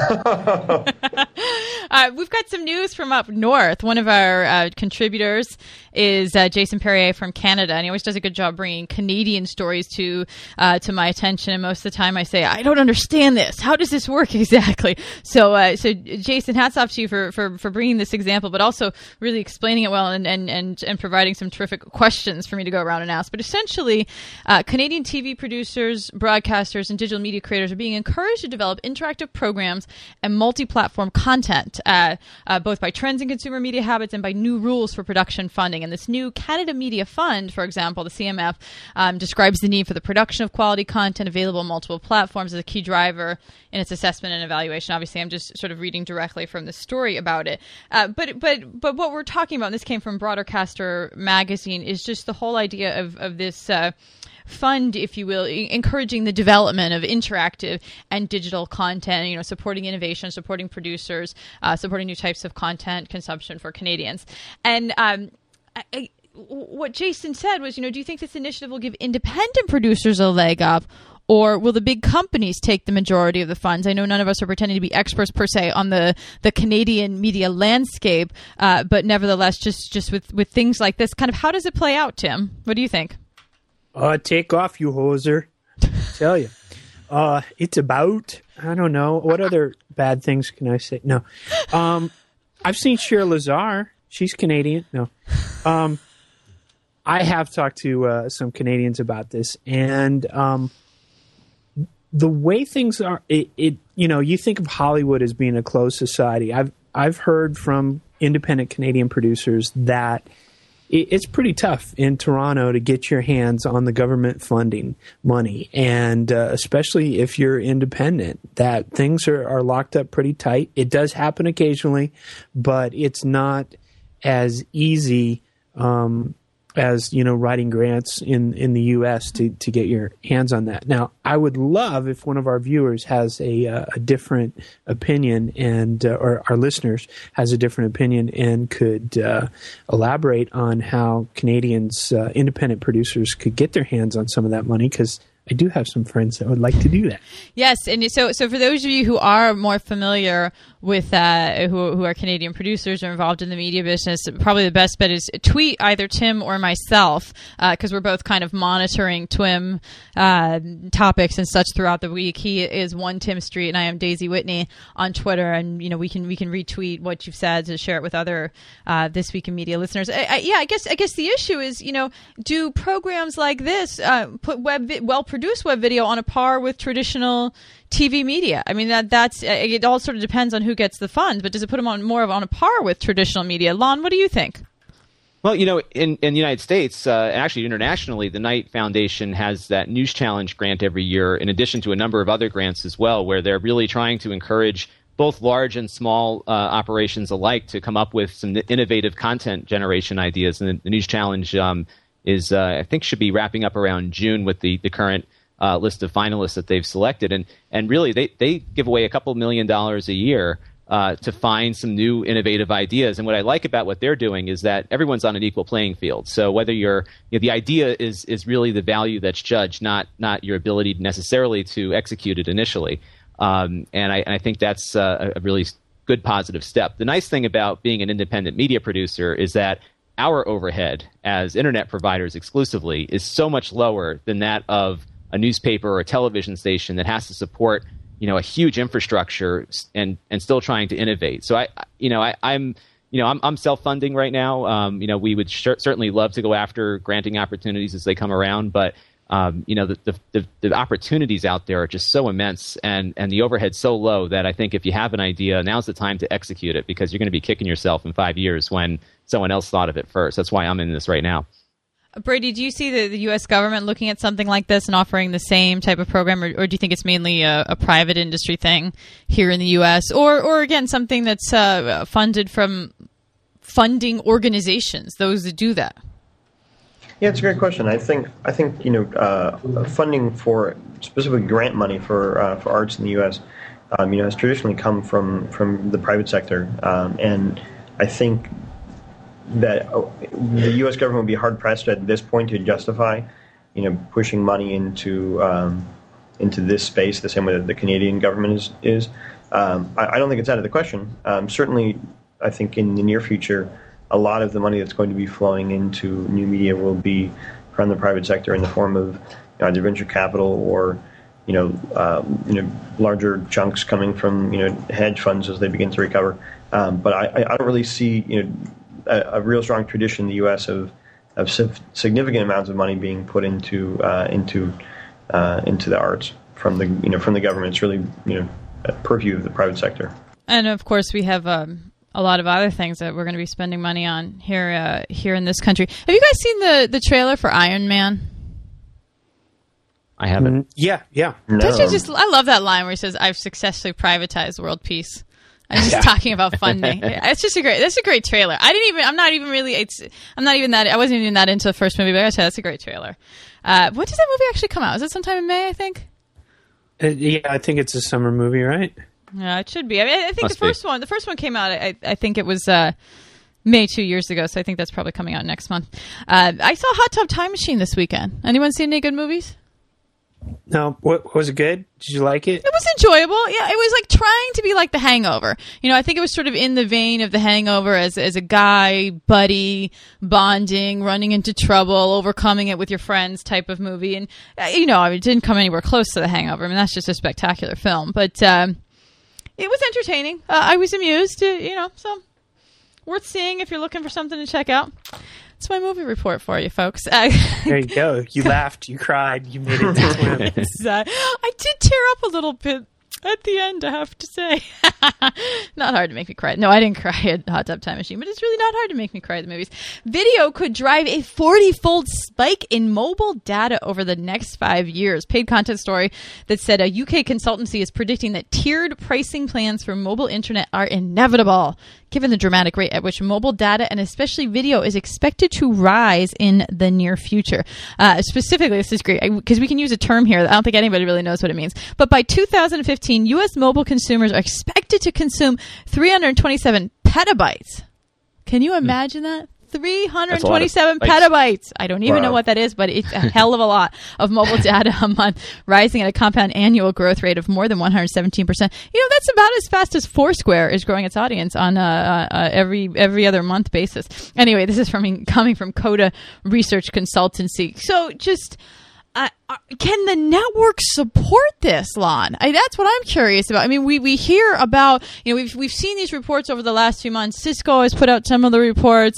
We've got some news from up north. One of our contributors is Jason Perrier from Canada, and he always does a good job bringing Canadian stories to my attention. And most of the time I say, I don't understand this. How does this work exactly? So Jason, hats off to you for bringing this example, but also really explaining it well and providing some terrific questions for me to go around and ask. But essentially, Canadian TV producers, broadcasters, and digital media creators are being encouraged to develop interactive programs and multi-platform content, both by trends in consumer media habits and by new rules for production funding. And this new Canada Media Fund, for example, the CMF, describes the need for the production of quality content available on multiple platforms as a key driver in its assessment and evaluation. Obviously, I'm just sort of reading directly from the story about it. But what we're talking about, and this came from Broadcaster magazine, is just the whole idea of this fund, if you will, encouraging the development of interactive and digital content, supporting innovation, supporting producers, supporting new types of content consumption for Canadians. And what Jason said was, do you think this initiative will give independent producers a leg up, or will the big companies take the majority of the funds? I know none of us are pretending to be experts per se on the Canadian media landscape, but nevertheless, just with things like this, kind of how does it play out, Tim? What do you think? Take off, you hoser. Tell you. It's about, I don't know. What other bad things can I say? No. I've seen Cher Lazar. She's Canadian. No. I have talked to some Canadians about this, and the way things are, you think of Hollywood as being a closed society. I've heard from independent Canadian producers that it's pretty tough in Toronto to get your hands on the government funding money, and especially if you're independent, that things are locked up pretty tight. It does happen occasionally, but it's not as easy as writing grants in the U.S. to get your hands on that. Now, I would love if one of our viewers has a different opinion, and or our listeners has a different opinion and could elaborate on how Canadians, independent producers, could get their hands on some of that money, because I do have some friends that would like to do that. Yes, and so for those of you who are more familiar with who are Canadian producers or involved in the media business, probably the best bet is tweet either Tim or myself, because we're both kind of monitoring TWIM topics and such throughout the week. He is one Tim Street, and I am Daisy Whitney on Twitter, and we can retweet what you've said to share it with other This Week in Media listeners. I guess the issue is, do programs like this put well-produced web video on a par with traditional TV media? I mean, that's it. All sort of depends on who gets the funds, but does it put them on a par with traditional media? Lon, what do you think? Well, in the United States, actually internationally, the Knight Foundation has that News Challenge grant every year, in addition to a number of other grants as well, where they're really trying to encourage both large and small operations alike to come up with some innovative content generation ideas. And the News Challenge is, I think, should be wrapping up around June with the current list of finalists that they've selected. And really, they give away a couple $1 million a year to find some new innovative ideas. And what I like about what they're doing is that everyone's on an equal playing field. So whether the idea is really the value that's judged, not your ability necessarily to execute it initially. And I think that's a really good positive step. The nice thing about being an independent media producer is that our overhead as internet providers exclusively is so much lower than that of a newspaper or a television station that has to support a huge infrastructure and still trying to innovate. So I'm self-funding right now. We would certainly love to go after granting opportunities as they come around, but the opportunities out there are just so immense and the overhead so low that I think if you have an idea, now's the time to execute it, because you're going to be kicking yourself in 5 years when someone else thought of it first. That's why I'm in this right now. Brady, do you see the U.S. government looking at something like this and offering the same type of program, or do you think it's mainly a private industry thing here in the U.S., or again, something that's funded from funding organizations, those that do that? Yeah, it's a great question. I think funding for specifically grant money for arts in the U.S. Has traditionally come from the private sector, and I think that the U.S. government would be hard pressed at this point to justify, pushing money into this space the same way that the Canadian government is. I don't think it's out of the question. Certainly, I think in the near future, a lot of the money that's going to be flowing into new media will be from the private sector in the form of either venture capital or larger chunks coming from hedge funds as they begin to recover. But I don't really see a real strong tradition in the U.S. of significant amounts of money being put into the arts from the government. It's really a purview of the private sector. And of course, we have a lot of other things that we're going to be spending money on here in this country. Have you guys seen the trailer for Iron Man? I haven't. Yeah. No. I love that line where he says, "I've successfully privatized world peace." I'm just talking about funding. That's a great trailer. I wasn't even that into the first movie, but I gotta say, that's a great trailer. When does that movie actually come out? Is it sometime in May, I think? Yeah, I think it's a summer movie, right? Yeah, it should be. I mean, I think the first one came out, I think it was May 2 years ago, so I think that's probably coming out next month. I saw Hot Tub Time Machine this weekend. Anyone seen any good movies? No. What was it good? Did you like it? It was enjoyable. Yeah, it was like trying to be like The Hangover. I think it was sort of in the vein of The Hangover as a guy, buddy, bonding, running into trouble, overcoming it with your friends type of movie. And, it didn't come anywhere close to The Hangover. I mean, that's just a spectacular film. But it was entertaining. I was amused, so worth seeing if you're looking for something to check out. That's my movie report for you, folks. There you go. You laughed. You cried. You made it to swim. I did tear up a little bit at the end, I have to say. Not hard to make me cry. No, I didn't cry at Hot Tub Time Machine, but it's really not hard to make me cry at the movies. Video could drive a 40-fold spike in mobile data over the next 5 years. Paid content story that said a UK consultancy is predicting that tiered pricing plans for mobile internet are inevitable, given the dramatic rate at which mobile data and especially video is expected to rise in the near future. Specifically, this is great because we can use a term here that I don't think anybody really knows what it means. But by 2015, U.S. mobile consumers are expected to consume 327 petabytes. Can you imagine that? 327 petabytes. I don't even know what that is, but it's a hell of a lot of mobile data a month, rising at a compound annual growth rate of more than 117%. That's about as fast as Foursquare is growing its audience on every other month basis. Anyway, this is coming from Coda Research Consultancy. So just... can the network support this, Lon? That's what I'm curious about. I mean, we hear about, we've seen these reports over the last few months. Cisco has put out some of the reports,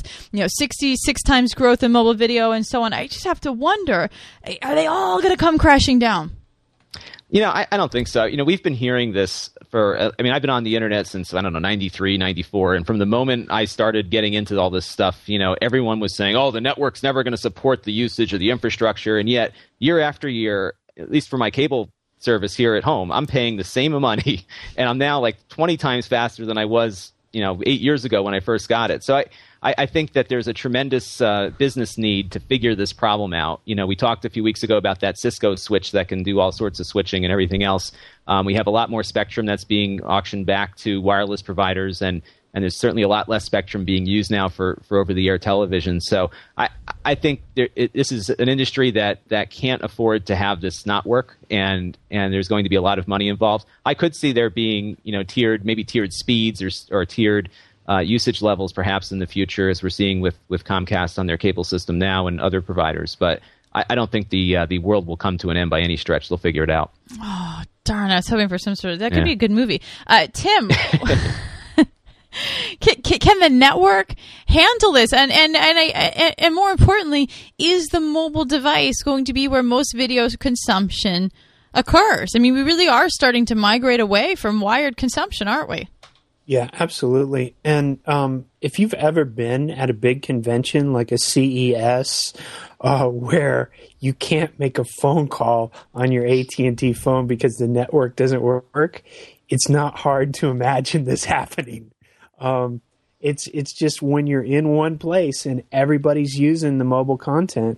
66 times growth in mobile video and so on. I just have to wonder, are they all going to come crashing down? I don't think so. We've been hearing this I've been on the internet since, 93, 94. And from the moment I started getting into all this stuff, everyone was saying, oh, the network's never going to support the usage of the infrastructure. And yet, year after year, at least for my cable service here at home, I'm paying the same money. And I'm now like 20 times faster than I was, 8 years ago when I first got it. So I think that there's a tremendous business need to figure this problem out. We talked a few weeks ago about that Cisco switch that can do all sorts of switching and everything else. We have a lot more spectrum that's being auctioned back to wireless providers, and there's certainly a lot less spectrum being used now for over-the-air television. So I think this is an industry that can't afford to have this not work, and there's going to be a lot of money involved. I could see there being tiered speeds or tiered usage levels perhaps in the future, as we're seeing with Comcast on their cable system now and other providers. But I don't think the world will come to an end by any stretch. They'll figure it out. Oh, darn. I was hoping for some sort of... That could be a good movie. Tim... Can the network handle this? And more importantly, is the mobile device going to be where most video consumption occurs? I mean, we really are starting to migrate away from wired consumption, aren't we? Yeah, absolutely. And if you've ever been at a big convention like a CES where you can't make a phone call on your AT&T phone because the network doesn't work, it's not hard to imagine this happening. It's just when you're in one place and everybody's using the mobile content,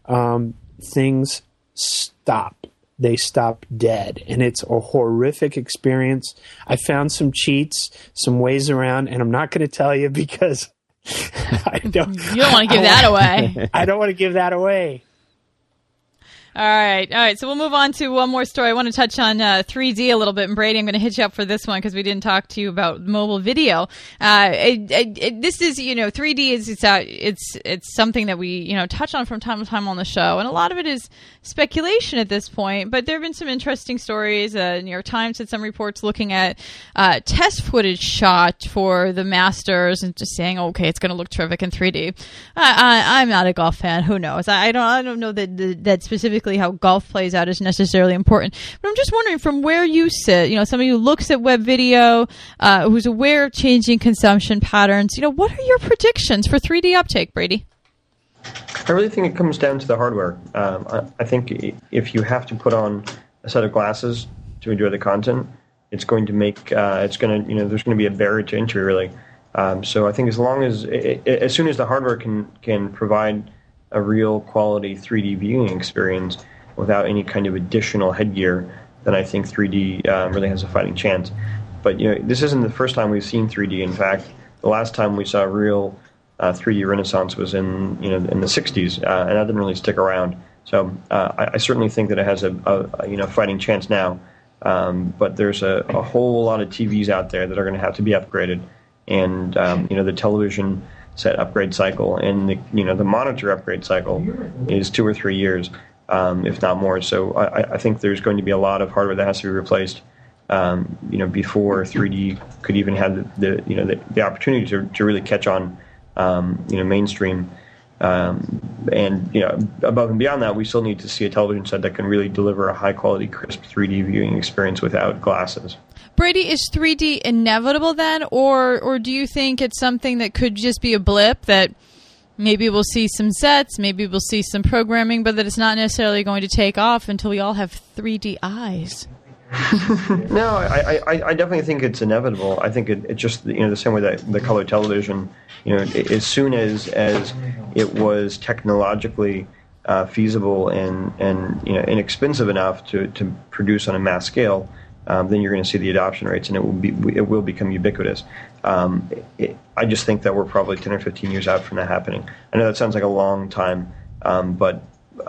things stop. They stop dead, and it's a horrific experience. I found some cheats, some ways around, and I'm not going to tell you because you don't want to give that away. I don't want to give that away. All right. So we'll move on to one more story. I want to touch on 3D a little bit. And Brady, I'm going to hit you up for this one because we didn't talk to you about mobile video. This is, 3D is it's something that we touch on from time to time on the show, and a lot of it is speculation at this point. But there have been some interesting stories. New York Times had some reports looking at test footage shot for the Masters and just saying, okay, it's going to look terrific in 3D. I'm not a golf fan. Who knows? I don't know that specifically how golf plays out is necessarily important. But I'm just wondering, from where you sit, somebody who looks at web video, who's aware of changing consumption patterns, what are your predictions for 3D uptake, Brady? I really think it comes down to the hardware. I think if you have to put on a set of glasses to enjoy the content, it's going to make there's going to be a barrier to entry, really. So I think as soon as the hardware can provide a real quality 3D viewing experience without any kind of additional headgear, then I think 3D really has a fighting chance. But this isn't the first time we've seen 3D. In fact, the last time we saw a real 3D renaissance was in the 60s, and that didn't really stick around. So I certainly think that it has a fighting chance now. But there's a whole lot of TVs out there that are going to have to be upgraded, and the television set upgrade cycle and the monitor upgrade cycle is 2 or 3 years, if not more. So I think there's going to be a lot of hardware that has to be replaced, before 3D could even have the opportunity to really catch on, mainstream. And above and beyond that, we still need to see a television set that can really deliver a high quality, crisp 3D viewing experience without glasses. Brady, is 3D inevitable then, or do you think it's something that could just be a blip, that maybe we'll see some sets, maybe we'll see some programming, but that it's not necessarily going to take off until we all have 3D eyes? No, I definitely think it's inevitable. I think it just the same way that the color television, as soon as it was technologically feasible and inexpensive enough to produce on a mass scale, then you're going to see the adoption rates, and it will become ubiquitous. I just think that we're probably 10 or 15 years out from that happening. I know that sounds like a long time, but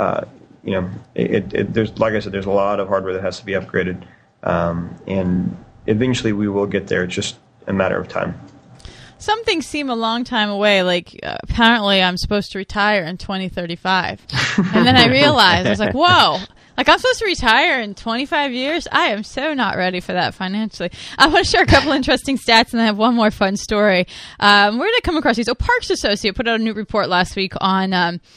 there's, like I said, there's a lot of hardware that has to be upgraded, and eventually we will get there. It's just a matter of time. Some things seem a long time away, like apparently I'm supposed to retire in 2035. And then I realized, I was like, whoa, like I'm supposed to retire in 25 years? I am so not ready for that financially. I want to share a couple interesting stats, and I have one more fun story. Where did I come across these? Parks Associate put out a new report last week on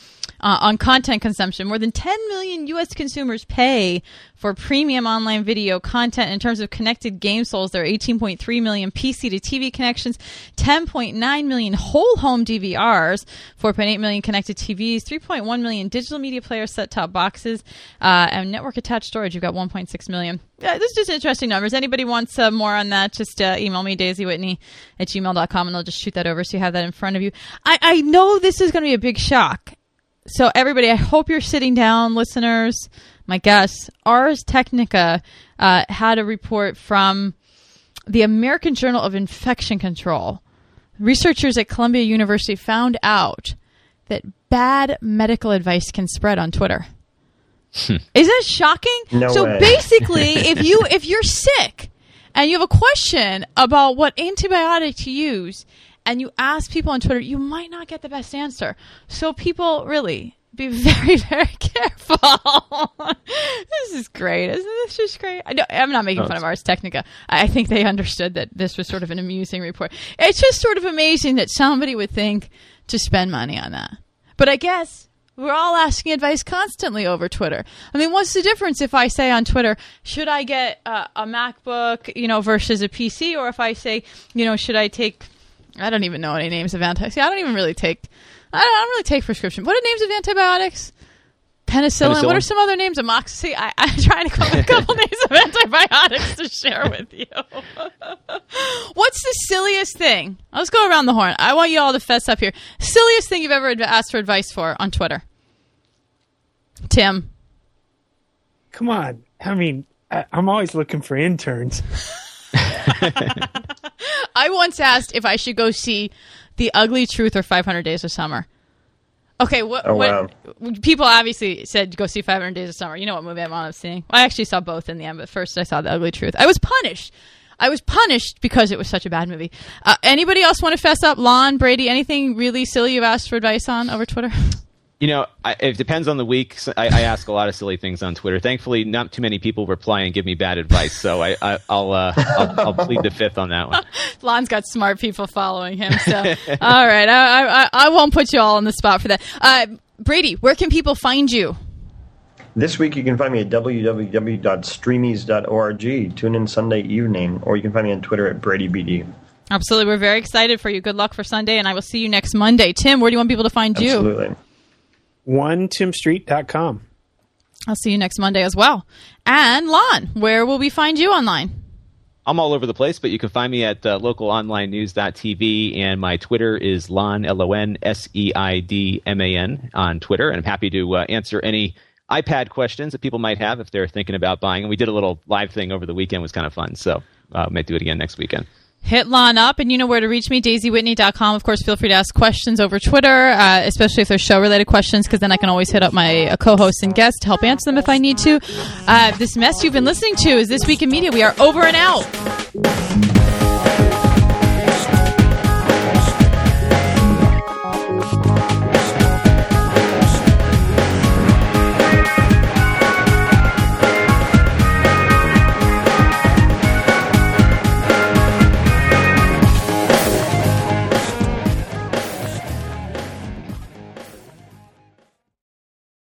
on content consumption. More than 10 million U.S. consumers pay for premium online video content. In terms of connected game sold, there are 18.3 million PC to TV connections, 10.9 million whole home DVRs, 4.8 million connected TVs, 3.1 million digital media players, set-top boxes, and network-attached storage. You've got 1.6 million. This is just interesting numbers. Anybody wants more on that, just email me, daisywhitney@gmail.com, and I'll just shoot that over so you have that in front of you. I know this is going to be a big shock. So everybody, I hope you're sitting down, listeners. My guess, Ars Technica had a report from the American Journal of Infection Control. Researchers at Columbia University found out that bad medical advice can spread on Twitter. Is that shocking? No so way. basically, if you're sick and you have a question about what antibiotic to use, and you ask people on Twitter, you might not get the best answer. So people, really, be very, very careful. This is great. Isn't this just great? I'm not making fun of Ars Technica. I think they understood that this was sort of an amusing report. It's just sort of amazing that somebody would think to spend money on that. But I guess we're all asking advice constantly over Twitter. I mean, what's the difference if I say on Twitter, should I get a MacBook, versus a PC? Or if I say, should I take... I don't even know any names of antibiotics. I don't really take prescription. What are names of antibiotics? Penicillin. What are some other names? Amoxicillin. I'm trying to come up with a couple names of antibiotics to share with you. What's the silliest thing? Let's go around the horn. I want you all to fess up here. Silliest thing you've ever asked for advice for on Twitter? Tim. Come on. I mean, I'm always looking for interns. I once asked if I should go see The Ugly Truth or 500 Days of Summer. Okay, wow. People obviously said go see 500 Days of Summer. You know what movie I wound up seeing? I actually saw both in the end, but first I saw The Ugly Truth. I was punished because it was such a bad movie. Anybody else want to fess up? Lon, Brady, anything really silly you've asked for advice on over Twitter? It depends on the week. I ask a lot of silly things on Twitter. Thankfully, not too many people reply and give me bad advice, so I'll plead the fifth on that one. Lon's got smart people following him, so all right. I won't put you all on the spot for that. Brady, where can people find you? This week you can find me at www.streamies.org. Tune in Sunday evening, or you can find me on Twitter at BradyBD. Absolutely. We're very excited for you. Good luck for Sunday, and I will see you next Monday. Tim, where do you want people to find you? Absolutely. 1timstreet.com. I'll see you next Monday as well. And Lon, where will we find you online? I'm all over the place, but you can find me at localonlinenews.tv, and my Twitter is Lon, LONSEIDMAN on Twitter, and I'm happy to answer any iPad questions that people might have if they're thinking about buying. And we did a little live thing over the weekend. It was kind of fun, so might do it again next weekend. Hit Lon up, and you know where to reach me, daisywhitney.com. Of course, feel free to ask questions over Twitter, especially if they're show-related questions, because then I can always hit up my co-hosts and guests to help answer them if I need to. This mess you've been listening to is This Week in Media. We are over and out.